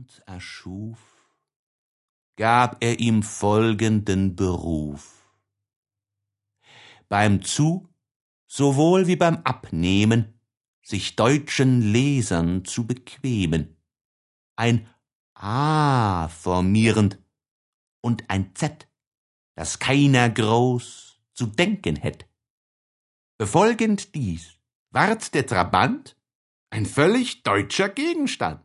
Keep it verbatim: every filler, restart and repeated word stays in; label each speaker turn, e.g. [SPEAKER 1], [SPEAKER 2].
[SPEAKER 1] Trabant erschuf, gab er ihm folgenden Beruf. Beim Zu- sowohl wie beim Abnehmen sich deutschen Lesern zu bequemen, ein A formierend und ein Z, das keiner groß zu denken hätt. Befolgend dies ward der Trabant ein völlig deutscher Gegenstand.